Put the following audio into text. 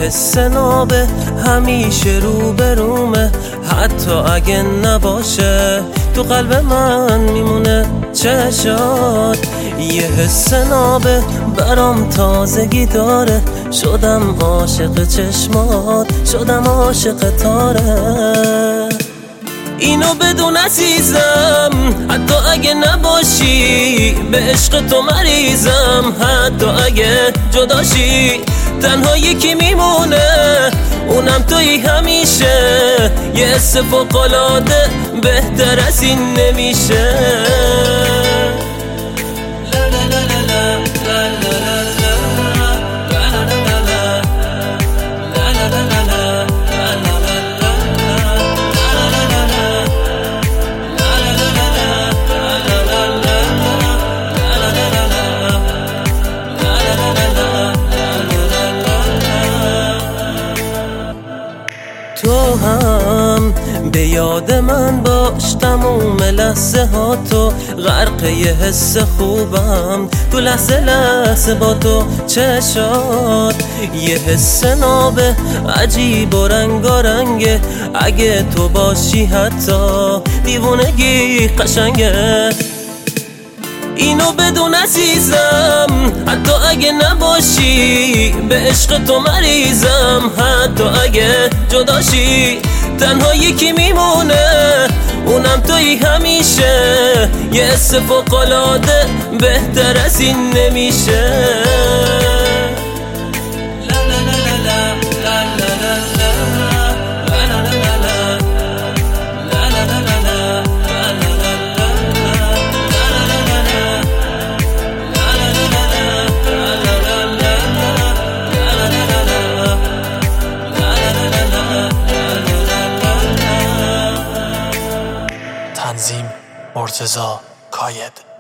حس نابه همیشه رو به رومه، حتی اگه نباشه تو قلب من میمونه. چشات یه حس نابه برام تازگی داره، شدم عاشق چشمات، شدم عاشق تاره. اینو بدون عزیزم، حتی اگه نباشی به عشق تو مریضم، حتی اگه جداشی تنها یکی میمونه، اونم تویی همیشه. یه حس فوق‌العاده بهتر از این نمیشه. تو هم به یاد من باش تموم لحظه ها، تو غرق یه حس خوبم تو لحظه لحظه با تو. چشات یه حس نابه عجیب و رنگارنگه، اگه تو باشی حتی دیوونگی قشنگه. اینو بدون عزیزم، حتی اگه نباشی به عشق تو مریضم، حتی اگه جداشی تنها یکی میمونه، اونم تویی همیشه. یه حس فوق‌العاده بهتر از این نمیشه. تنظیم مرتضی کاید.